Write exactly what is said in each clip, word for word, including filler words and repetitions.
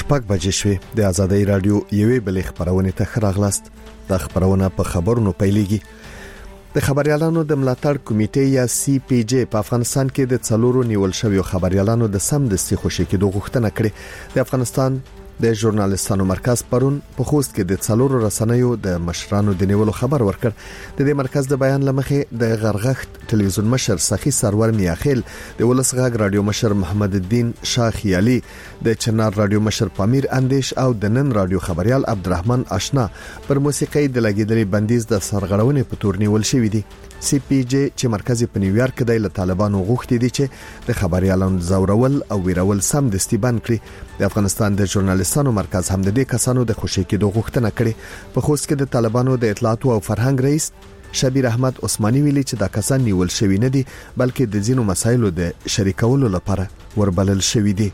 شپږ بجې شوې د آزادۍ رادیو یوې بلې خبرونه ته خراغلاست. د خبرونه په خبرونو پیلېږي. د خبريالانو د ملاتړ کمیټې یا سی پی جی په افغانستان کې د څلورو نیول شویو خبريالانو د سمدستي خوشي کېدو غوښتنه کړې. د افغانستان د ژورنالیستانو مرکز پرون په خوست کې د څلورو رسنیو د مشرانو د نیولو خبر ورکړ. د دې مرکز د بیان لمخې د غرغښت ټلویزیون مشر سخی سرور میاخیل، د ولس غږ رادیو مشر محمد الدین شاه خیالي، د چنار رادیو مشر پامیر اندیش او د نن رادیو خبريال عبدالرحمن آشنا پر موسیقي د لګیدلې بندیز د سرغړونې په تور نیول شوې دي. سی پی جی چې مرکزی په نیویارک کې د طالبانو غوښتي دي چې د خبريالانو زورول او ویرول سم دستي بند کړي. د افغانستان د ژورنالیستانو مرکز هم د دې کسانو د خوشي کېدو غوښتنه کړې. په خوست کې د طالبانو د اطلاعات او فرهنګ رئیس شبیر احمد عثماني ویلي چې دا کسان نیول شوی نه دي، بلکې د ځینو مسایلو د شریکولو لپاره وربلل شوی دي.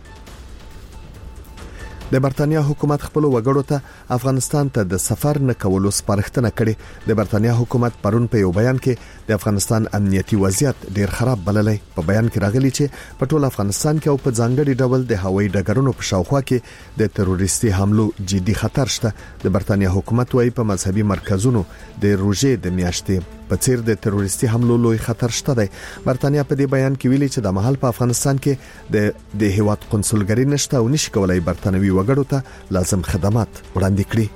د برتانیا حکومت خپل وګړو ته افغانستان ته د سفر نه کولو سپارښتنه کړې. د برتانیا حکومت پرون په یو بیان کې د افغانستان امنیتي وضعیت ډیر خراب بللی. په بیان کې راغلي چې په ټول افغانستان کې او په ځانګړي ډول د هوایي ډګرونو په شاوخوا کې د تروریستي حملو جدي خطر شته. د برتانیا حکومت وايي په مذهبي مرکزونو د روزې د میاشتې په څیر د تروریستي حملو لوی خطر شته دی. برتانیا په دې بیان کې ویلي چې د محل په افغانستان کې د د هیواد قونسلګری نشته او نشي کولای برتانوي وګړو ته لازم خدمات وړاندې کړي.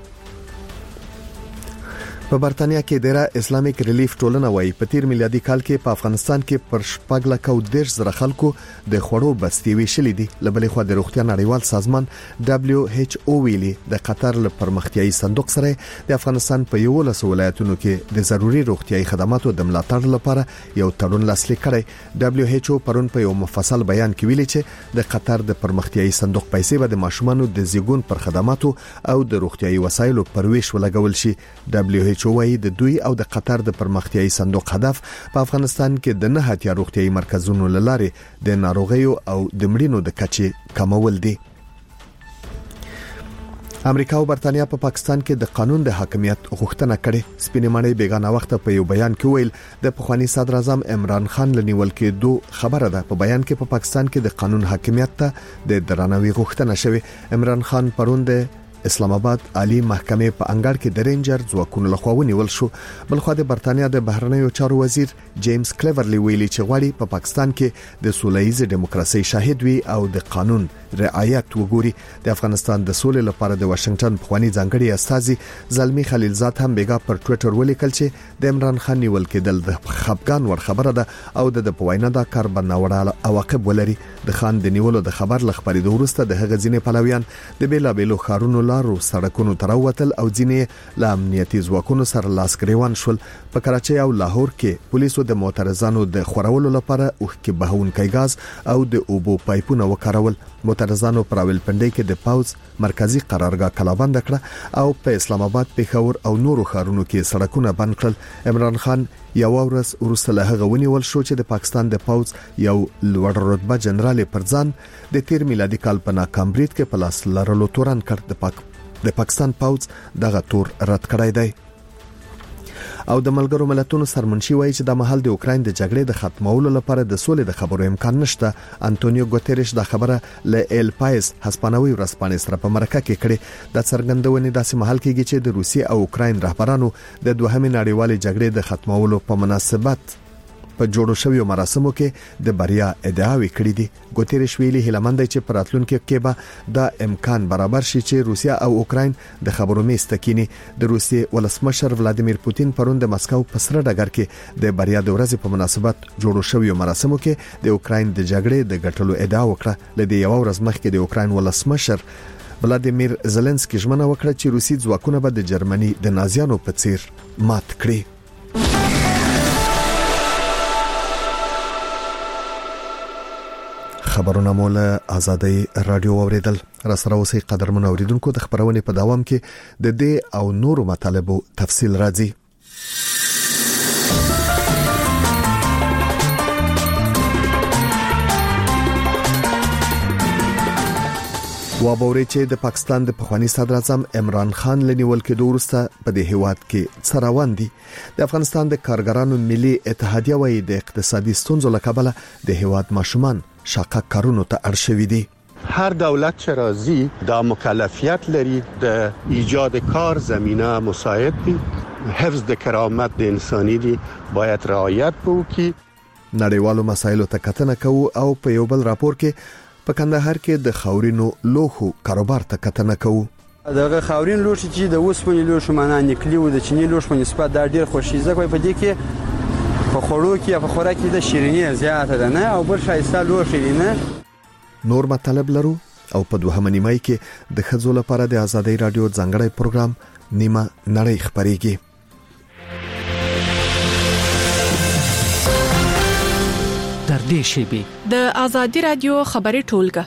په برتانیا کې د اسلامیک ریلیف ټولنه وايي په تیر میلادي کال کې په افغانستان کې پر شپږ لک او دیرش زره خلکو د خوړو بستي ویشلې دي. لبلې خو د روغتیا نړیوال سازمان دبليو ایچ او ویلي د قطر له پرمختیايي صندوق سره د افغانستان په یو لس ولایتونو کې د ضروري روغتیايي خدماتو د ملاتړ لپاره یو تړون لاسلیک کړی. دبليو ایچ او پرون په یو مفصل بیان کې ویلي چې د قطر د پرمختیايي صندوق پیسې به د ماشومانو د زیږون پر خدماتو او د روغتیايي وسایلو پر ویش ولګول شي. دبليو ایچ او وايي د دوی او د قطر د پرمختیايي صندوق هدف په افغانستان کې د نه هتیا روغتیايي مرکزونو لاره د ناروغیو او د مړینو د کچې کمول دي. امریکا او برتانیا په پا پاکستان کې د قانون د حاکمیت غوښتنه کړې. سپینې ماڼۍ بیگانه وخت په یو بیان کې ویل د پخوانی صدر اعظم عمران خان لنیول کې دوه خبره ده. په بیان کې په پا پاکستان کې د قانون حاکمیت ته د درناوي غوښتنه شوه. عمران خان پرون د اسلام آباد عالی محکمې په انګړ کې د رینجر ځواکونو لخوا ونیول شو. بلخو د برتانیا د بهرنیو چارو وزیر جیمز کلیورلی ویلي چې غواړي په پا پاکستان کې د سولهییز دیموکراسي شاهد وي او د قانون رعایت وګوري. د افغانستان د سولې لپاره د واشنگټن پخوانی ځانګړي استازي زلمی خلیلزاد هم بیګا پر ټوئیټر ولیکل چې د عمران خان نیول کېدل د خپګان ور خبره ده او د پوینه دا کار بناوړه عواقب ولري. د خان د نیولو د خبر لخبري وروسته د هغه ځینې پلویان د بیلابېلو خارونو لارو سړکونو تروتل او ځینې له امنیتي ځواکونو سره لاس ګریوان شول. په کراچۍ او لاهور کې پولیسو د معترضانو د خورولو لپاره اوښکې بهونکی غاز او د اوبو پایپونه وکارول. معترضانو پر راولپنډۍ کې د پاوز مرکزی قرارګاه کلابند کړه او په اسلام آباد، پېښور او نورو ښارونو کې سړکونه بند کړل. عمران خان یو ورځ وروسته له هغه ونیول شو چې د پاکستان د پاوز یو لوړ رتبه جنرال پرځان د تیر میلادي کال په ناکام برید کې په لاس لرلو تورن کړ. د پاک د پاکستان پاوز دغه تور رد کړی دی. او د ملګرو ملتونو سرمنشي وایي چې د محل د اوکراین د جګړې د ختمولو لپاره د سولې د خبرو امکان نشته. انټونیو ګوتریش دا خبره له ایل پایس هسپانوي ورځپاڼې سره په مرکه کې کړې. د څرګندونې داسې محل کېږي چې د روسیې او اوکراین رهبرانو د دوهمې نړیوالې جګړې د ختمولو په مناسبت په جوړو شویو مراسمو کې د بریا ادعاوې کړې دي. ګوتریش ویلي هیلمند چې په راتلونکي کې به دا امکان برابر شي چې روسیا او اوکراین د خبرو میز ته کینی. د روسیې ولسمشر ولادیمیر پوتین پرون د مسکو په سره ډګر کې د بریا د ورځې په مناسبت جوړو شویو مراسمو کې د اوکراین د جګړې د ګټلو ادعا وکړه. لدې یو ورځ مخکې د اوکراین ولسمشر ولادیمیر زيلنسکي ژمنه وکړه چې روسي ځواکونه به د جرمني د نازیانو په څیر مات کړي. خبرونه مولا آزادۍ رادیو اوریدل. را سره اوسې قدرمن اوریدونکو د خبرونې په دوام کې د دې او نورو مطالبو تفصیل راځي. وابوري چې د پاکستان د پخوانی صدر اعظم عمران خان لنیول کې وروسته په دې هیواد کې څه روان دي. د افغانستان د کارګرانو ملي اتحادیه وايي د اقتصادي ستونزو له کبله د هیواد ماشومان شاقه کارونو ته اړ شوي دي. هر دولت چې راځي دا مکلفیت لري د ایجاد کار زمینه مساعد دي، حفظ د کرامت د انساني دي باید رعایت وکړي. نړیوالو مسایلو ته کتنه کوو او په یو بل راپور کې په کندهار کې د خاورینو لوښو کاروبار ته کتنه کوو. دغه خاورین لوښي چې د اوسپنې لوښو معنا نکلي او د چینی لوښو په نسبت دا ډیر خوشي ځکه په دې کې په خوړو کې په خوراک کې د شیرینی زیاته ده نه او بل شایسته لوښي نه. نور مطلب لرو او په دوهمه نیمه کې د خځو لپاره د ازادۍ رادیو ځانګړی پروګرام نیمه نړۍ خبريږي. در دې شیبي د ازادۍ رادیو خبري ټولګه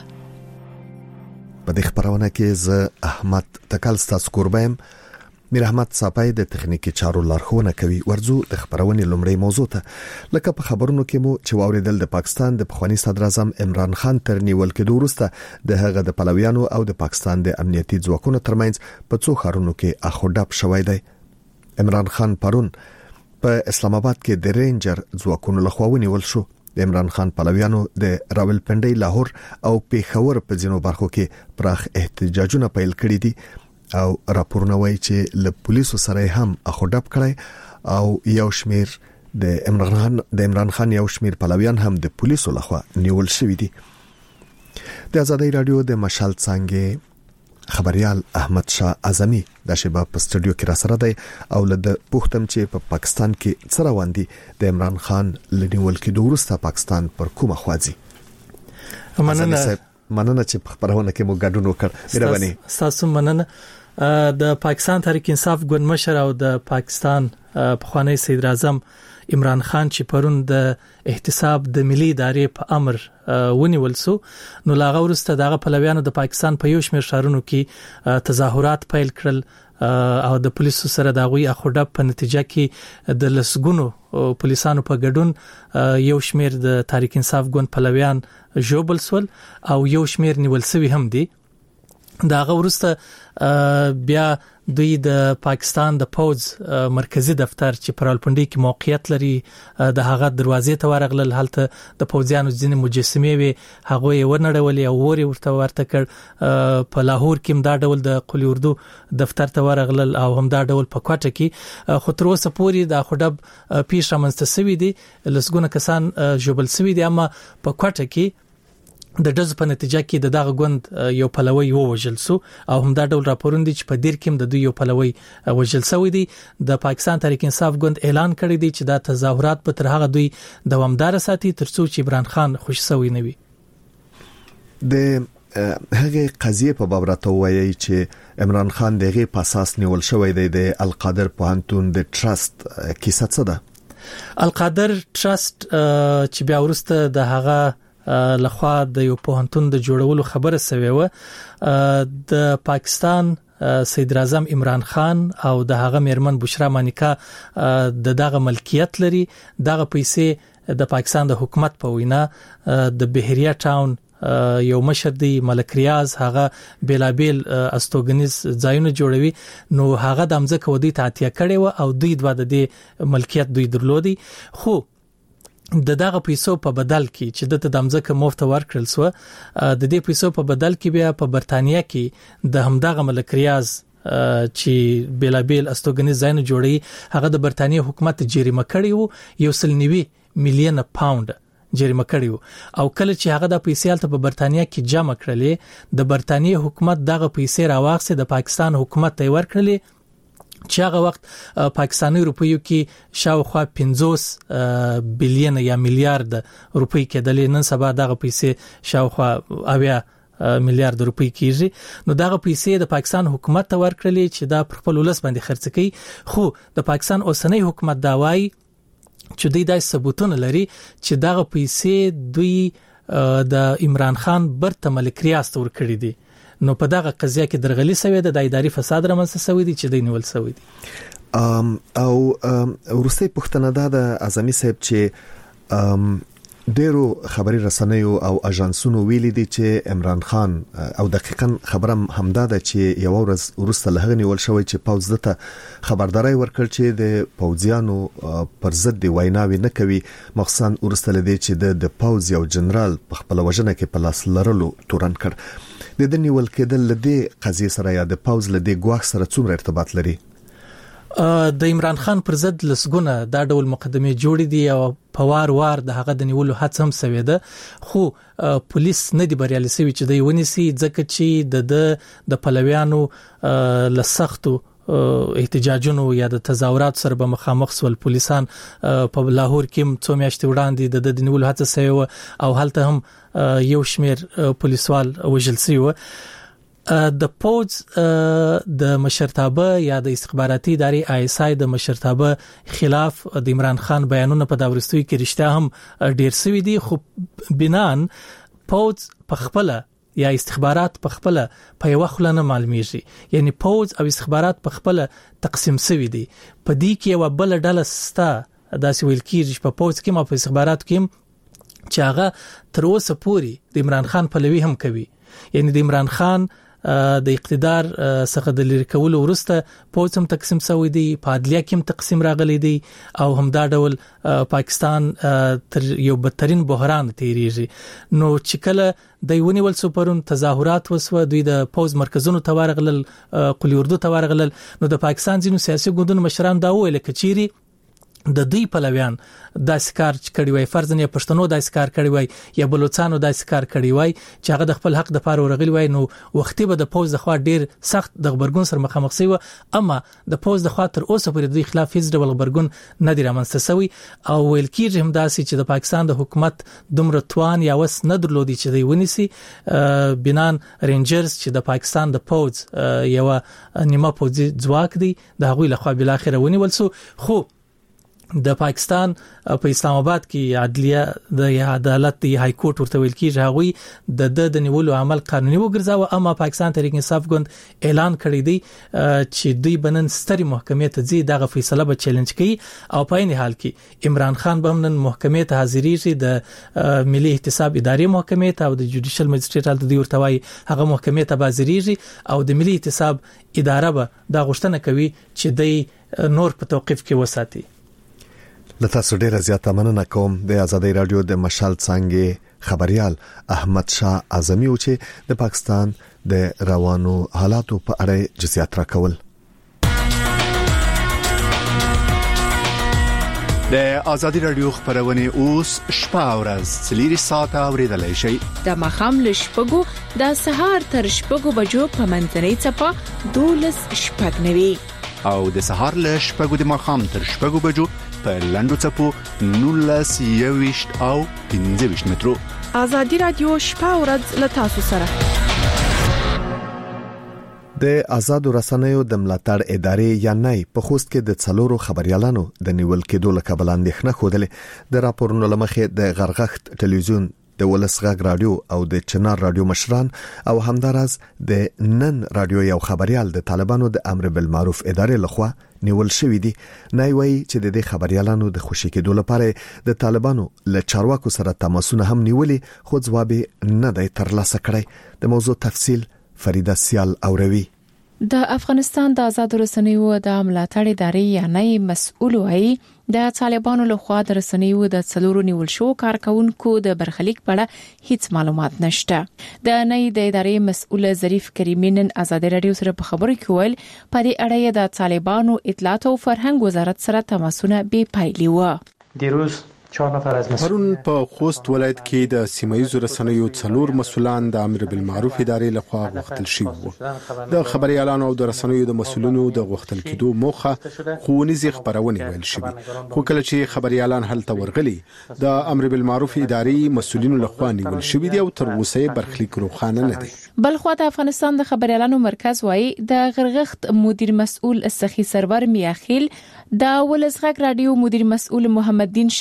په دې خبرونه کې ز احمد تکل ستاسو قربایم. میر احمد صاحب د تخنیکی چارو لارښوونه کوي. ورزو د خبرونې لومړی موضوع ته لکه په خبرونو کې مو چې واوریدل د پاکستان د پخوانی صدر اعظم عمران خان تر نیول کېدو وروسته د هغه د پلویانو او د پاکستان د امنیتي ځواکونو ترمنځ په څو ښارونو کې اخوډب شوی دی. عمران خان پرون په اسلام آباد کې د رینجر ځواکونو لخوا ونیول شو. د عمران خان پلویانو د راولپنډي، لاهور او پیښور په ځینو برخو کې پراخ احتجاجونه پیل کړي دي او راپورونه وایي چې له پولیسو سره هم اخوډب کړي او یو شمیر د عمران خان د عمران خان یو شمیر پلویان هم د پولیسو لخوا نیول شوی دي. د ازادۍ رادیو د مشال څنګه خبريال احمد شاه اعظمي د شباب په سټوډیو کې را سره دی او له پوښتم چې په پا پاکستان کې څه روان دي د عمران خان لنیول کې د وروسته پاکستان پر کومه خوازي. مننه مننه چې په خبرونه کې مو ګډون وکړ. مهرباني. تاسو مننه. د پاکستان تحریک انصاف ګوند مشر او د پاکستان پخوانی صدر اعظم عمران خان چې پرون د احتساب د ملي ادارې په امر ونیول سو، نو لاغه ورسته دغه پلویانو د پاکستان په یو شمېر شهرونو کې تظاهرات پیل کړل او د پولیسو سره د غوي اخوډب په نتیجه کې د لسګونو پولیسانو په ګډون یو شمېر د تحریک انصاف ګوند پلویان جوبل سول او یو شمېر نیول سوي هم دي. داغه ورسته بیا دوی د پاکستان د پوز مرکزی دفتر چې په راولپنډي کې موقعیت لري د هغه دروازې ته ورغلل. هلته د پوزیانو ځینې مجسمې وي هغه یې ورنړولې او وري ورته ورته کړ. په لاهور کې هم دا ډول د قلی اردو دفتر ته ورغلل او هم دا ډول په کوټه کې خو تر اوسه پورې د خډب پیښ رامنځته شوې دي. لسګونه کسان جوبل شوي دي، اما په کوټه کې د دزو په نتیجه کې د دغه ګوند یو پلوی ووجل سو او هم دا ډول راپورونه دي چې په دیر کې د دوی یو پلوی وجل شوی دی. د پاکستان تحریک انصاف ګوند اعلان کړی دی چې دا تظاهرات به تر هغه دوی دوامدار ساتي ترڅو چې عمران خان خوش شوی نه وي. د هغه قضیه په باب راته وایي چې عمران خان دغه په اساس نیول شوی دی د القادر پوهنتون د ټرست کیسه څه ده؟ القادر ټرست چې بیا ورسته د هغه لخوا د یو پوهنتون د جوړولو خبره سوي و. د پاکستان صدر اعظم عمران خان او د هغه میرمن بشرا مانیکا د دغه ملکیت لري. دغه پیسې د پاکستان د حکومت په وینا د بهریا ټاون یو مشر دی ملک ریاض هغه بیلابیل استوګنیز ځایونه جوړوي، نو هغه د امزه کودي تعتیه کړي و او دوی دوا د دې ملکیت دوی درلودي. خو د دغه پیسو په بدل کې چې د دمځکه مفت ورکړل سو، د دې پیسو په بدل کې بیا په برتانیا کې د همدغه ملک ریاض چې بیلابیل استوګنیز ځایونه جوړي هغه د برتانیا حکومت جریمه کړی وو، یو سل نوي میلیون پاوند جریمه کړی وو. او کله چې هغه د پیسې الته په برتانیا کې جمع کړلې، د برتانیا حکومت دغه پیسې راوخسه د پاکستان حکومت ته ورکړلې چې هغه وخت پاکستاني روپیو کې شاوخوا پنځوس بلین یا میلیارډ روپۍ کېدلې. نن سبا دغه پیسې شاوخوا اویا میلیارډ روپۍ کیږي. نو دغه پیسې د پاکستان حکومت ته ورکړلې چې دا پر خپل ولس باندې خرڅ کړي. خو د پاکستان اوسنۍ حکومت دا وایي چې دوی د ثبوتونه لري چې دغه پیسې دوی د عمران خان برته ملک ریاض ته ورکړي دي. نو په دغه قضیه کې درغلي سوي ده، د اداري فساد رامنځته سوي دي چې د نیول سوي دي. ام او ورسته پښتنه ده د اعظمي صاحب چې ډیرو خبري رسنیو او اژانسونو ویلي دي چې عمران خان او دقیقاً خبره همدا ده چې یو ورځ ورسته لهغه نیول شوی چې پوز دته خبرداري ورکړ چې د پوزیانو پر ضد دی ویناوي نه کوي، مخصوصا ورسته لدی چې د پوز یو جنرال په خپل وجنه کې په لاس لرلو تورن کړ. د دې نیول کېدل لدی قضیه سره یا د پوز لدی ګواښ سره څومره ارتباط لري؟ د عمران خان پر ضد لسګونه دا ډول مقدمه جوړې دي او په وار وار د هغه د نیولو هڅه هم شوې ده، خو پولیس نه دی بریالي شوی چې دوی ونیسي، ځکه چې د د پلویانو لسختو احتجاجونو یا د تظاهرات سره به مخامخ سول. پولیسان په لاهور کې څو میاشتې وړاندې د نیولو هڅه شوې او هلته هم یو شمیر پولیسوال وژل شوی. د پوز د مشرتابه یا د استخباراتي ادارې آی اس آی د مشرتابه خلاف د عمران خان بیانونه په داورستوي کې رښتیا هم ډیر سوي دي، خو بنان پوز په خپل یا استخبارات په خپل په یو خلنه معلومیږي، یعنی پوز او استخبارات په خپل تقسیم سوي دي. په دې کې یو بل ډله ستا داسې ویل کېږي په پوز کې ما په استخبارات کې چې هغه تر اوسه پوري د عمران خان پلوي هم کوي، یعنی د عمران خان د اقتدار څخه د لری کولو وروسته پوز هم تقسیم شوی دی، په عدلیه کې هم تقسیم راغلی دی او همدا ډول پاکستان تر یو بدترین بحران تیریږي. نو چې کله د ونیول سپرون تظاهرات وسو، دوی د پوز مرکزونو ته ورغلل، قلی اردو ته ورغلل، نو د پاکستان ځینو سیاسي ګوندونو مشران دا ویل کچيري د دوی پلویان د سکار کړي وای، فرضاً یا پښتنو د سکار کړي وای یا بلوچستانو د سکار کړي وای چې هغه د خپل حق د پاره ورغلی وای، نو وختي به د پوز د خوا ډیر سخت د خبرګون سره مخامخ شي. اما د پوز د خوا تر اوسه پورې د دوی خلاف هیڅ ډول خبرګون نه دی رامنځته شوی او ویل کېږي هم داسې چې د پاکستان د حکومت دومره توان یا وس نه درلودي چې دوی ونیسي. بنان رینجرز چې د پاکستان د پوز یو نیمه پوزي ځواک دی د هغوی له خوا بل اخر ونیول سو، خو د پاکستان په اسلام آباد کې عدلیه د عدالت د های کورټ ورته ویل کېږي هغوی د د نیولو عمل قانوني وګرځاوه. اما پاکستان تحریک انصاف ګوند اعلان کړی دی چې دوی بنن ستري محکمې ته ځي دغه فیصله به چیلنج کوي او په این حال کې عمران خان به نن محکمې ته حاضرېږي، د ملي احتساب ادارې محکمې ته او د جوډیشل مجسټریټ حالت دی ورته وایي هغه محکمې ته حاضرېږي او د ملي احتساب اداره به دا غوښتنه کوي چې دوی نور په توقيف کې وساتي. لته ډیره زیاته مننه کوم د آزادۍ رادیو د مشال څنګه خبريال احمد شاه اعظمي او چې د پاکستان د روانو حالاتو په اړه جزئیات راکول. د آزادۍ رادیو خبرونه اوس شپه او ورځ څلوري ساعته اوریدلای شئ. د مخام لشپګو د سهار تر شپګو بجو په منځنۍ چپه دولس شپږ نوي او د سهار لشپګو د مخام تر شپګو بجو په لندو چپو نولس یويشت او پنځه ویشت مترو. آزادۍ رادیو شپه او ورځ له تاسو سره. د آزاد رسنیو د ملاتړ ادارې یا نه په خوست کې د څلورو خبريالانو د نیول کېدو له کبل اندېښنه خوده. د راپورونو لمخې د غرغښت ټلویزیون د ولسغږ رادیو او د چنار رادیو مشران او همدارس د نن رادیو یو خبريال د طالبانو د امر بالمعروف ادارې لخوا نیول شوې دي. نه وایي چې د دې خبريالانو د خوشی کېدو لپاره د طالبانو له چارواکو سره تماسونه هم نیولي، خو ځواب نه دی ترلاسه کړی. د موضوع تفصیل فریده سیال اوروي. د افغانستان د آزاد رسنیو د ملاتړ ادارې یا نه مسؤل وایي د طالبانو له خوا د رسنیو د څلورو نیول شو کارکونکو د برخلیک په اړه هیڅ معلومات نشته. د نه د ادارې مسؤل ظریف کریمي نن آزاد رادیو سره په خبرو کې ویل په دې اړه د طالبانو اطلاعات او فرهنګ وزارت سره تماسونه بې پایلې و. دیروز پرون په خوست ولایت کې د سیمایي رسنیو څلور مسولان د امر بالمعروف ادارې لخوا غوښتل شوی وو. د خبريالانو او د رسنیو د مسولینو د غوښتل کېدو موخه خونیزي خبرونه ویل شوی، خو کله چې خبريالان هلته ورغلي د امر بالمعروف ادارې مسولینو لخوا نیول شوی دی او تر اوسه برخلیک روښانه نه دی. بلخو د افغانستان د خبريالانو مرکز وایي د غرغښت مدیر مسؤل سخی سرور میاخیل، د ولسغږ رادیو مدیر مسؤل محمد دین شاخیال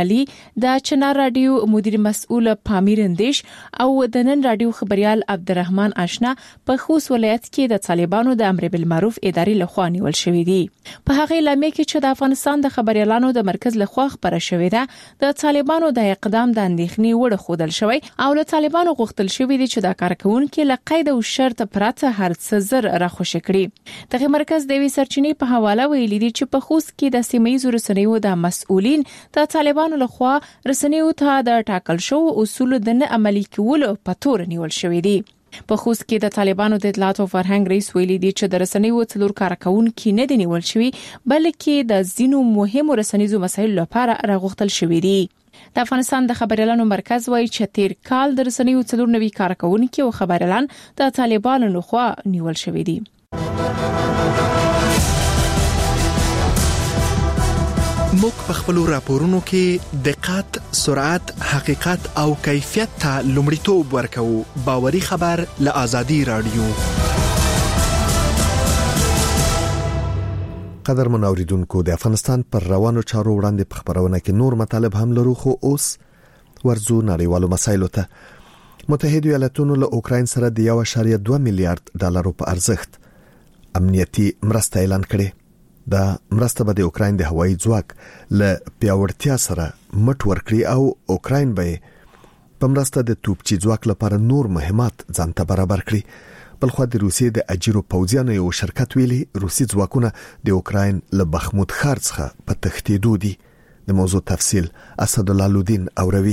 علي د چنار رادیو مدیر مسؤل پامیر اندیش او د نن رادیو خبريال عبدالرحمن آشنا په خوست ولایت کې د طالبانو د امر بالمعروف ادارې لخوا نیول شوې دي. په هغه لامل کې چې د افغانستان د خبريالانو د مرکز لخوا خبره شوې ده د طالبانو د اقدام د اندېښنې وړ خودل شوی او له طالبانو غوښتل شوی دی چې د کارکونکو له قید او شرط پرته هر څه زر راخوش کړي. دغه مرکز د وی سرچینې په حواله ویلي دي چې په خوست کې د سیمایي رسنیو د مسؤلین د طالبانو لخوا رسنیو ته د ټاکل شو اصول د نه عملي کولو په تور نیول شوې دي. په خوست کې د طالبانو د اطلاعات او فرهنګ رئیس ویلي دي چې د رسنیو څلور کارکونکو نه دي نیول شوی بلکې د زینو مهمو رسنیزو مسایلو لپاره راغوښتل شوی دي. د افغانستان د خبريالانو مرکز وایي چې تیر کال د رسنیو څلور نوي کارکونکو او خبريالان د طالبانو لخوا نیول شوی دي. موږ په خپل راپورونو کې دقت، سرعت، حقیقت او کیفیت ته لومړیتوب ورکوو. باوري خبر له آزادي رادیو. قدر منوریدونکو د افغانستان پر روانو چارو وړاندې په خبرونه کې نور مطالب هم لرو خو اوس ورزو نړیوالو مسایلو ته. متحده ایالاتونو له اوکراین سره د یو اعشاریه دوه میلیارډ ډالرو په ارزښت امنیتي مرسته اعلان کړې. دا مرسته به د اوکراین د هوایي ځواک له پیاوړتیا سره مټ ورکړي او اوکراین به په مرسته د توپچي ځواک لپاره نور مهمات ځانته برابر کړي. بلخو د روسیې د اجیرو پوځیانو یو شرکت ویلي روسي ځواکونه د اوکراین له بخمود ښار څخه په تښتېدو دي. د موضوع تفصیل اسدالله لودین اوروي.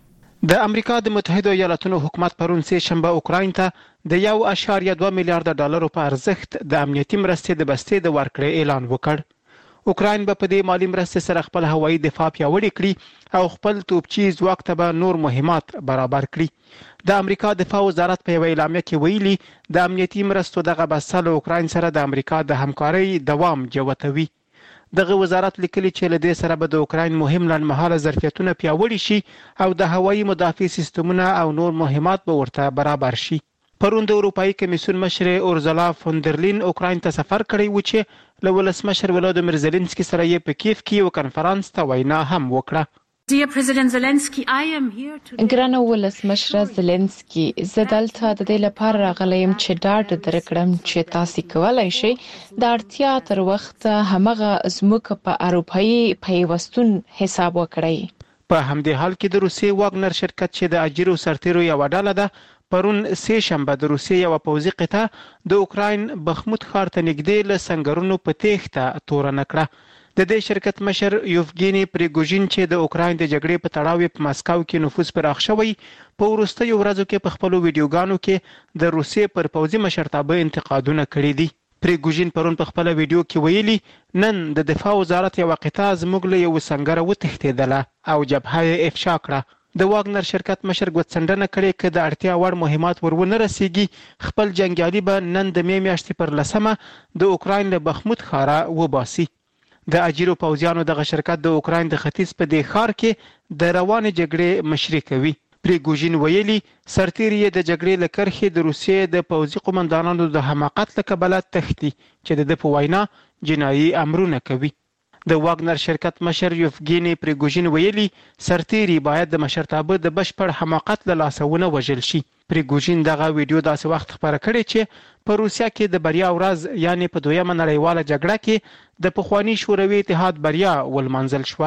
د امریکا د متحده ایالاتونو حکومت پرون سه شنبه اوکراین ته د یو اعشاریه دوه میلیارډ ډالرو په ارزښت د امنیتي مرستې د بستې د ورکړې اعلان وکړ. اوکراین به په دې مالی مرستې سره خپل هوایي دفاع پیاوړې کړي او خپل توپچي ځواک ته به نور مهمات برابر کړي. د امریکا دفاع وزارت په یو اعلامیه کې ویلي د امنیتي مرستو دغه بسته له اوکراین سره د امریکا د همکارۍ دوام جوتوي. دغه وزارت لیکلي چې له دې سره به د اوکراین مهم لنډمهاله ظرفیتونه پیاوړي شي او د هوایي مدافع سیستمونه او نور مهمات به ورته برابر شي. پرون د اروپאי کمیسیون مشر اورزلا فوندرلین اوکراین ته سفر کړی و چې له ولسمشر ولادیمیر زيلنسکي سره یې په کیف کې یو کنفرانس ته وینا هم وکړه. Dear President Zelensky, I am here today. ګرانه ولسمشر زيلنسکي زه دلته د دې لپاره راغلم چې ډاډ درکړم چې تاسو کولای شئ د اړتیا تر وخت همغه زموږ په اروپאי پیوستون حساب وکړئ. په همدې حال کې د روسي واګنر شرکت چې د اجیرو سرتیرو یو ډله ده پرون سه شنبه د روسي یو پوځي قطعه د اوکراین بخمود ښار ته نږدې له سنگرونو په تېښته تورن کړه. د دې شرکت مشر یوفګینی پریګوژین چې د اوکراین د جګړې په تړاو په مسکو کې نفوذ پراخ شوی په وروستیو ورځو کې په خپل ویډیوګانو کې د روسیې پر پوځي مشرتابه انتقادونه کړي دي. پریګوژین پرون په خپل ویډیو کې ویلي نن د دفاع وزارت یو قطعه زموږ له یو سنگره وتښتېدله او جبهه یې افشا کړه. د واګنر شرکت مشر ګوتڅنډنه کړې چې د اړتیا وړ مهمات ورونه رسیږي خپل جنگیالي به نن د مې میاشتې پر لسمه د اوکراین له بخمود ښاره وباسي. د اجیرو پوځیانو دغه شرکت د اوکراین د ختیځ په دې ښار کې د روانې جګړې مشري کوي. پریګوژین ویلي سرتیري د جګړې له کرښې د روسیې د پوځي قومندانانو د حماقت له کبله تښتي چې د ده په وینا جنایي امرونه کوي. د واګنر شرکت مشر یوفګینی پریګوژین ویلي سرتیري باید د مشرتابه د بشپړ حماقت له لاسه ونه وژل شي. پریګوژین دغه ویډیو داسې وخت خبره کړې چې په روسیا کې د بریا ورځ یعنی په دویمه نړیواله جګړه کې د پخوانی شوروي اتحاد بریا ولمنځل شوه.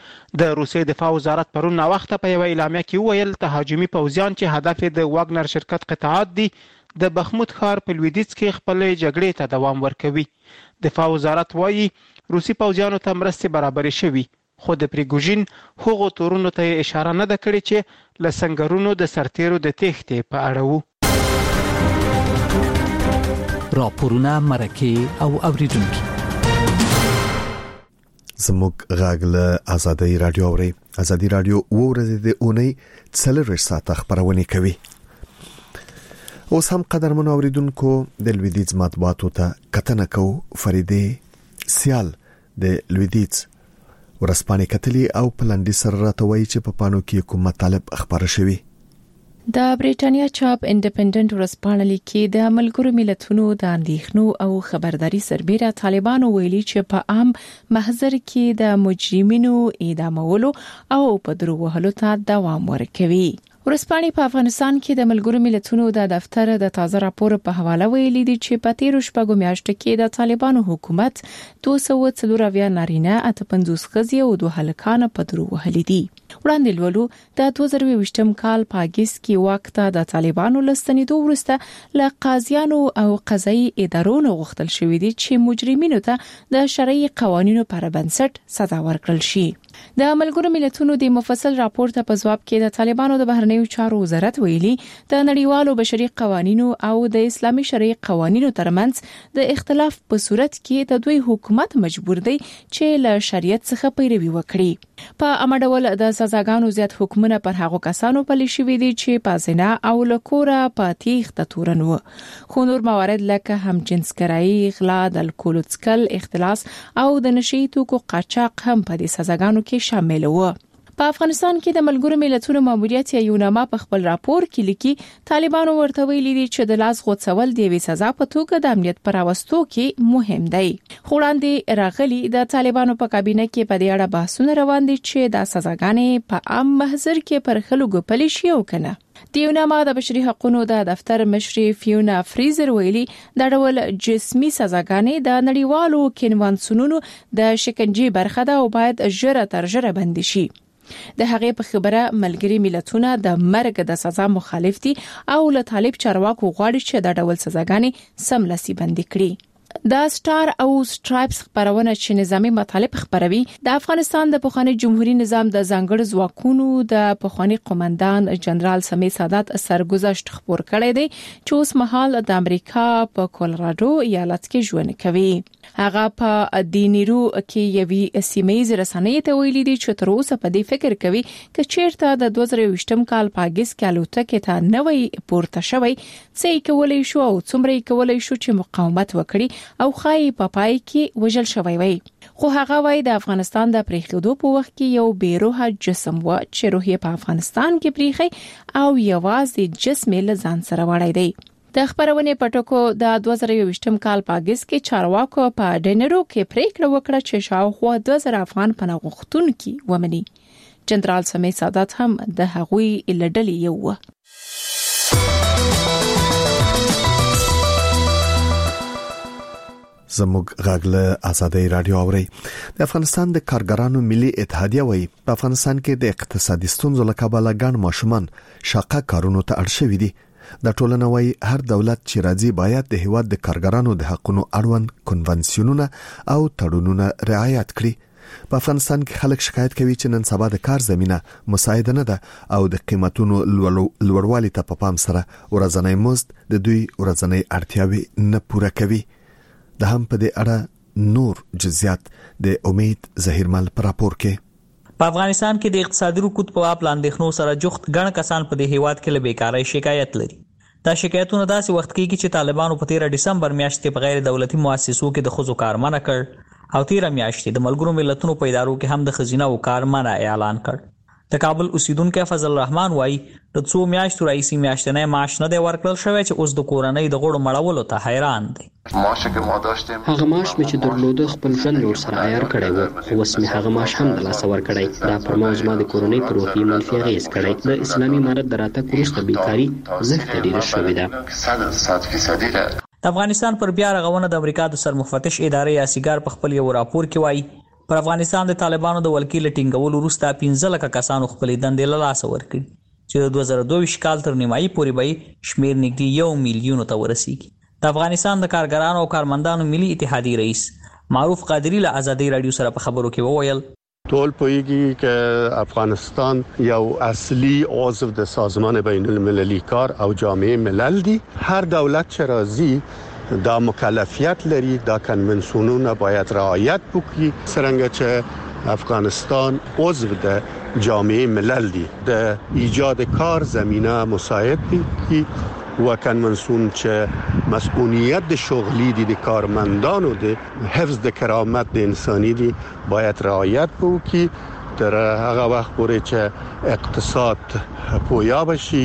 د روسیې دفاع وزارت پرون وخت په یو اعلامیه کې ویل تهاجمي پوځیان چې هدف د واګنر شرکت قطعات دي د بخمود ښار په لویدیځ کې خپل جګړې ته دوام ورکوي. دفاع وزارت وایي روسي پوځیانو ته مرستې برابرې شوي خو د پریګوژین هغو تورونو ته اشاره نه ده کړې چې له سنگرونو د سرتیرو د تېښتې په اړه وو. راپورونه مرکه او اوریدونکي زموږ غږ له آزادۍ رادیو اوري. آزادۍ رادیو ورځې د اونۍ څلور ساعته خبرونه کوي. اوس هم قدرمن اوریدونکو د لویدیځ مطبوعاتو ته کتنه کو. فریدې سیال د لویدیځ ورسپانې کتلی او پلانډي سره راته وایي چې په پانو کې کوم مطالب خبره شوی. د بریټانیا چاپ انډیپندنت ورځپاڼه لیکي د ملګرو ملتونو د اندېښنو او خبرداري سربېره طالبانو ویلي چې په عام محضر کې د مجرمینو اعدامولو او په درو وهلو ته دوام ورکوي. ورځپاڼې په افغانستان کې د ملګرو ملتونو د دفتر د تازه راپور په حواله ویلي دي چې په تیرو شپږو میاشتو کې د طالبانو حکومت دوه سوه څلور اویا نارینه اته پنځوس ښځې او دوه هلکان په درو وهلي دي. وړاندې لولو د دوه زره یوویشتم کال په اګست کې وخت د طالبانو لستنیدو وروسته له قاضیانو او قضایي ادارو غوښتل شوې دي چې مجرمینو ته د شرعي قوانینو پر بنسټ سزا ورکړل شي. د ملګرو ملتونو د مفصل راپور ته په جواب کې د طالبانو د بهرنیو چارو وزارت ویلي د نړیوالو بشري قوانینو او د اسلامي شرعي قوانینو ترمنځ د اختلاف په صورت کې د دوی حکومت مجبور دی چې له شریعت څخه پیروي وکړي. په امډول د سزاګانو زیات حکمونه پر هغو کسانو پلي شوي دي چې په زنا او لکوره په تیښته تورن وو. خو نور موارد لکه هم جنسګرایي، غلا، د الکول څښل، اختلاس او د نشي توکو قاچاق هم په دې سزاګانو کې شامل وو. په افغانستان کې د ملګرو ملتونو ماموریت یو نامه په خپل راپور کې لیکي طالبانو ورته ویلي دي چې د لاس غوڅول د وی سزا په توګه د امنیت پر واستو کې مهم دی. خو وړاندې راغلي د طالبانو په کابینه کې په دې اړه بحثونه روان دي چې د سزاګانې په عام محضر کې پر خلکو پلي شي او کنه. د یو نامه د بشري حقوقو د دفتر مشري فیونا فریزر ویلي د ډول جسمي سزاګانې د نړیوالو کنوانسیونونو د شکنجې برخه ده او باید ژر تر ژره بند شي. د هغې په خبره ملګري ملتونه د مرګ د سزا مخالف دي او له طالب چارواکو غواړي چې د ډول سزاګانې سملاسي بند کړي. د سٹار او سټرایپس خبرونه چې نظامی مطالب خبروي د افغانستان د پخوانی جمهوریت نظام د ځانګړو ځواکونو د پخوانی قومندان جنرال سمیع سادات سرګذشت خبر کړی دی چې اوس مهال د امریکا په کولراډو ایالت کې ژوند کوي. هغه په دینیرو کې یوي سیمایي رسنۍ ته ویلي دي چې تر اوسه په دې فکر کوي چې چیرته د دوه زره یوویشتم کال په اګست کې الوتکې ته نوې پورته شوی څه کولای شو او څومره کولای شو چې مقاومت وکړي او خای په پای کې وژل شوی وي. خو هغه وای د افغانستان د پریښودو په وخت کې یو بیروه جسم و چې روح په افغانستان کې پریخي او یوازې جسم له ځان سره وړای دی. د خبرونه پټکو د دوه زره یوویشتم کال په اګست کې چارواکو په ډینرو کې پریکړه وکړه چې شاوخوا دوه زره افغان پناه غوښتونکي ومني. جنرال سمیع سادات هم د هغوی لړډلې یو و. زموږ غاغله ازادي رادیو اوري. د افغانستان د کارګرانو ملي اتحادیه وایي په افغانستان کې د اقتصادي ستونزو له کبله ګڼ ماشومان شاقه کارونو ته اړ شوي دي. د ټولنه وایي هر دولت چې راځي باید د هیواد د کارګرانو د حقوقو اړوند کنونسیونونه او تړونونه رعایت کړي. په افغانستان کې خلک شکایت کوي چې نن سبا د کار زمينه مساعده نه ده او د قیمتونو لوړوالي ته په پام سره ورځنی مزد د دوی ورځنی اړتیاوې نه پوره کوي. د هم په دې اړه نور جزئیات د امید ظهیرمل پر راپور کې. په افغانستان کې د اقتصادي رکود په اړه اندېښنو سره جوخت ګڼ کسان په دې هیواد کې له بیکارۍ شکایت لري. دا شکایتونه داسې وخت کې چې طالبانو په تیر دسمبر میاشت کې په غیر دولتي مؤسسو کې د خزو کارمنه کړ او تیر میاشت د ملګرو ملتونو په ادارو کې هم د خزینه او کارمنه اعلان کړ. د کابل اوسیدونکو فضل الرحمن وایي د څو میاشتو رئیسي میاشتنه معاش نه دی ورکړل شوی چې اوس د کورنۍ د غړو مړولو ته حیران دی. هغه معاش مې چې درلوده خپل ژوند نور سره عیار کړی و خو اوس مې هغه معاش هم د لاسه ورکړی. دا پر ما زما د کورنۍ پر روحي منفي اغېز کړی. د اسلامي امارت د راتګ وروسته بیکاري زښته ډېره شوې ده. د افغانستان پر بیا رغونه د امریکا د سرمفتش ادارې یا سیګار په خپل یو راپور کې وایي پر افغانستان د طالبانو د ولکې لټینګولو وروسته پنځه لکه کسانو خپل دندې له لاسه ورکړي چې د دوه زره دوه ویشت کال تر نیمایي پورې به شمیر نږدې یو میلیون ته ورسیږي. د افغانستان د کارګرانو او کارمندانو ملي اتحادیې رئیس معروف قادری له ازادي رادیو سره په خبرو کې وویل ټول پوهیږي چې افغانستان یو اصلي عضو د سازمان بین المللي کار او جامعه ملل دی. هر دولت چې راځي دا مکلفیت لري دا کنونسیونونه باید رعایت وکړي. څنګه چې افغانستان عضو د جامعه ملل دی د ایجاد کار زمینه مساعد دی و کنونسیون چې مسئولیت د شغلی دی د کارمندانو د حفظ د کرامت د انسانی دی باید رعایت وکړي تر هغه وخت پورې چې اقتصاد پویا بشي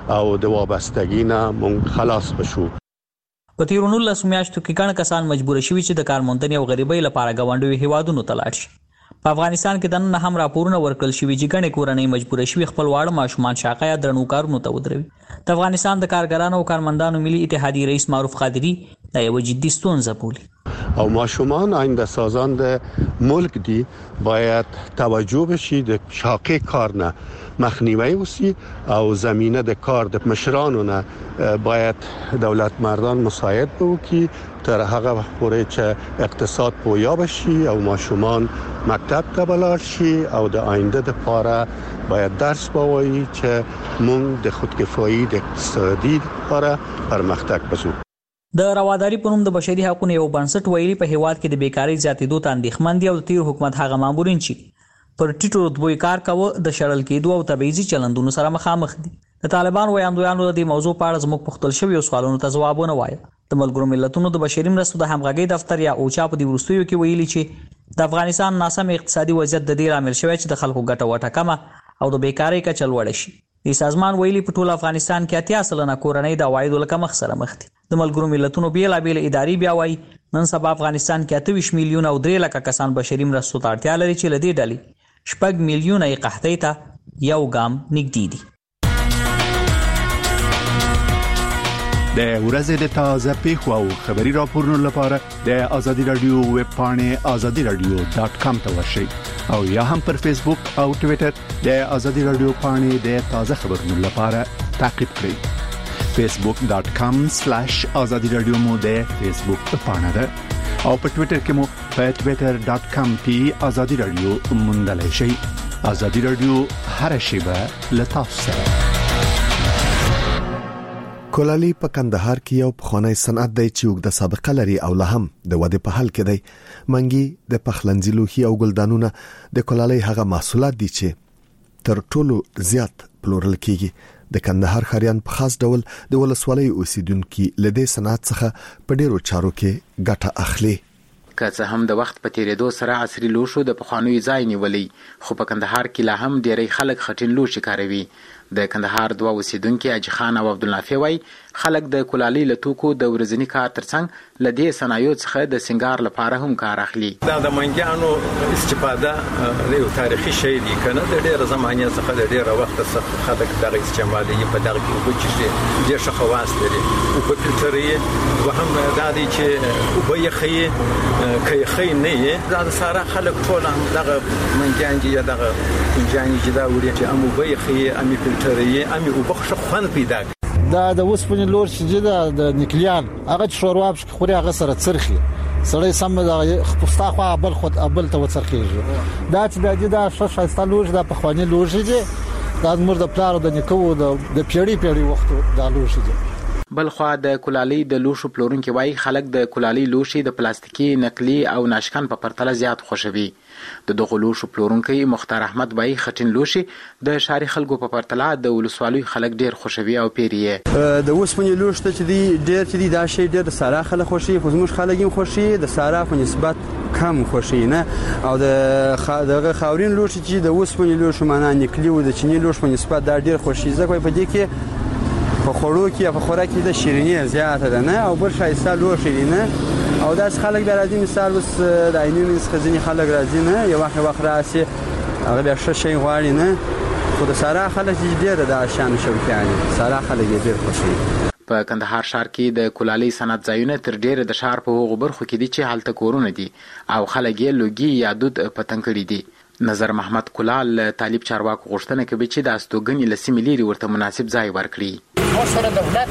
او د وابستګۍ نه مونږ خلاص بشو. په تیرونو لسو میاشتو کې ګڼ کسان مجبور شوي چې د کارموندنې او غریبۍ لپاره ګاونډیو هیوادونو ته لاړ شي. په افغانستان کې د نن هم راپورونه ورکړل شوي چې ګڼې کورنۍ مجبور شوي خپل واړه ماشومان شاقه یا درنو کارونو ته ودروي. د افغانستان د کارګرانو او کارمندانو ملي اتحادیې رئیس معروف قادری دا یو جدي ستونزه بولي. او ماشومان آینده سازان د ملک دی باید توجه بشي د شاقه کار نه مخنیوی وسی او زمینه د کار د مشرانو نه باید دولت مردان مساعد بوکي تر هغه پورې چې اقتصاد پویا بشي او ماشومان مکتب ته بلار شي او د آینده لپاره باید درس بوایي چې موږ د خودکفایي د اقتصادي لپاره پرمختګ وکړو. د رواداری په نوم د بشري حقوقو یو بنسټ ویلي په هیواد کې د بیکاری زیاتېدو ته اندېښمن دي او د تیر حکومت هغه مامورین چې پر ټیټو رتبو کار کاوه د شړل کېدو او تبعیضي چلندونو سره مخامخ دي. د طالبان وایاندویانو د دې موضوع په اړه زموږ پوښتل شوی سوالونو ته ځوابونه وایي. د ملګرو ملتونو د بشري مرستو د همغږي دفتر یا اوچا په دې وروستیو کې ویلي چې د افغانستان ناسم اقتصادي وضعیت د دې عامل شوی چې د خلکو ګټه وټه کمه او د بیکاری کچه لوړه شي. د سازمان ویلي په ټول افغانستان کې اتیا سلنه کورنۍ د عوایدو له کمښت سره مخ دي. د ملګرو ملتونو بیلابېل ادارې بیا وایي نن سبا افغانستان کې اته ویشت میلیونه او درې لکه کسان بشري مرستو ته اړتیا لري چې له دې ډلې شپږ میلیونه یې قحطۍ ته یو ګام نږدې دي. د ورځې د تازه پیښو او خبري راپورونو لپاره د ازادي رادیو ویب پاڼې ازادي رادیو ډاټ کام ته ورشئ او یا هم پر فیسبوک او ټوئیټر د ازادي رادیو پاڼې د تازه خبرونو لپاره تعقیب کړئ. facebook dot com slash azadi radio مو د فیسبوک پاڼه ده او په ټوئیټر کې مو په twitter dot com کې ازادي رادیو موندلای شئ. ازادي رادیو هر شیبه لتاسو سره. کولالی په کندهار کې یو پخوانی صنعت دی چې وګړه سابقه لري او له هم د وده په حال کې دی. منګي د پخلنځي لوخي او ګلدانونه د کولالی هغه محصولات دي چې تر ټولو زیات پلورل کیږي. د کندهار خاریان په خاص ډول د ولسوالۍ اوسیدونکو لدې صنعت څخه په ډیرو چارو کې ګټه اخلي. که څه هم د وخت په تیریدو سره عصري لوښو د پخوانیو ځای نیولې خو په کندهار کې لا هم ډیری خلک خټین لوښي کاروي. د کندهار دوه اوسیدونکو اجي خان او عبدالنافع وای خلک د کولالي لتوکو د ورځنی کار ترڅنګ لدې صنایعو څخه د سنگار لپاره هم کار اخلي. دا د منګانو استفاده یو تاریخي شی دی کنه د ډیره زمانه څخه د ډیره وخت څخه خلک دغه استعمالي په دغه کې وګورئ چې د شخواس لري او په فلټري وهم دا دي چې او به یخي کوي خي نه دا ساره خلک ټول دغه منګانجي یا دغه منګانجي دا وړي چې امو به یخي امي فلټري امي او بخښه خوان پیدا دا د وسپنې لور چې دا د نکلیان هغه شوروا بش خوري هغه سره څرخي سړی سم دا خپستا خو ابل خود ابل ته وڅرخيږي دا چې د دا شش لور د پخوانی لور دي دا مر د پلار د نکو د پیړی پیړی وخت د لور دي. بل خو د کولالي د لوښو پلورونکو وای خلک د کولالي لوښي د پلاستیکي نقلي او ناشکن په پرتله زیات خوشوي. د دغه لوښو پلورونکو مختار احمد وای خټین لوښي د شاري خلکو په پرتله د ولسوالۍ خلک ډیر خوشوي او پیریه. د وسپنې لوښ ته چې دی ډیر چې دی دا شی ډیر د سارا خلک خوشي خو زموږ خلک هم خوشي د سارا په نسبت کم خوشي نه او د دغه خاورین لوښ چې د وسپنې لوښ معنا نقلي او د چینی لوښ په نسبت دا ډیر خوشي ځکه په دې کې په خوړو کې په خوراک کې د شیرینی زیاته ده نه او بل شایسته لوښي نه او داس خلک د راځي مثال وس د عینونو څخه خلک راځي نه یو وخت وخت راسي هغه بیا ښه شي غواړي نه خو د سارا خلک ډیر د شان شوکیاني سارا خلک ډیر خوشي. په کندهار ښار کې د کولالي صنعت ځایونه تر ډیره د ښار په هغو برخو کې دي چې هلته کورونه دي او خلک یې لوګي یا دود پتنګ کړي دي. نظر محمد کولال طالب چارواکو غوښتنه کوي چې د استوګنې لسیمې لري ورته مناسب ځای ورکړي. مو سره دولت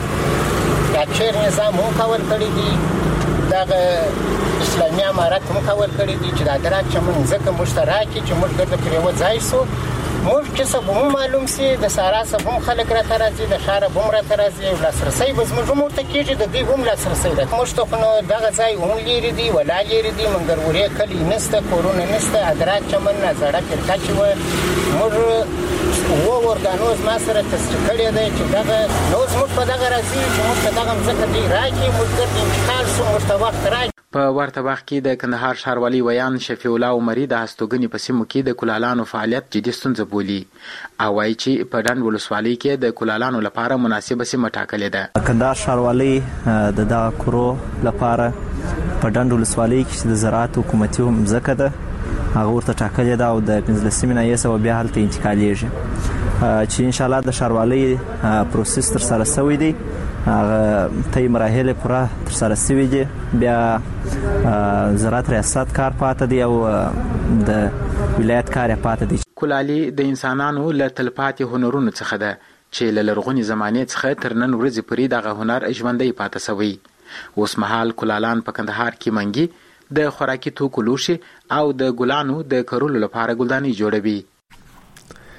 د چیر نظام هم کول کړی دی دا اسلامي امارت هم کول کړی دی چې دا درات چې موږ ځکه مشترکي چې موږ ګرځو پرې و ځای سو موږ چې څه به معلوم سي د سارا څخه هم خلک را ترازي د شهر هم را ترازي او لاسرسي به زموږ مو ته کېږي د دې هم لاسرسي ده موږ ته نو دغه ځای هم لري دی ولا لري دی منګر ورې کلی نسته کورونه نسته ادراک چمن نه زړه کې کچ و موږ و ورګانوز ما سره تصدیق کړی دی چې دغه نو زموږ په دغه راځي چې موږ دغه ځکه دی راکې موږ د انتقال سو موږ ته وخت راځي. په ورته وخت کې د کندهار ښاروالي ویان شفیع الله عمري د هستوګنې په سیمو کې د کلالانو فعالیت جدي ستونزه بولي او وایي چې په ډنډ ولسوالۍ کې د کلالانو لپاره مناسبه سیمه ټاکلې ده. کندهار ښاروالي د دغه کورو لپاره په ډنډ ولسوالۍ کې د زراعت حکومتي مځکه ده هغه ورته ټاکلې ده او د پنځلسمې نه یې سوه بیا هلته انتقالېږي چې انشاءالله د ښاروالۍ پروسس تر سره سوی دی هغه تی مراحل پوره تر سره سوي دي بیا زراعت ریاست کار پاته دی او د ولایت کار پاته دی. کلالي د انسانانو له تلپاتې هنرونو څخه ده چې له لرغونې زمانې څخه تر نن ورځې پورې دغه هنر ژوندی پاته سوی. اوس مهال کلالان په کندهار کې منګي د خوراکي توکو لوښي او د ګلانو د کرلو لپاره ګلدانۍ جوړوي.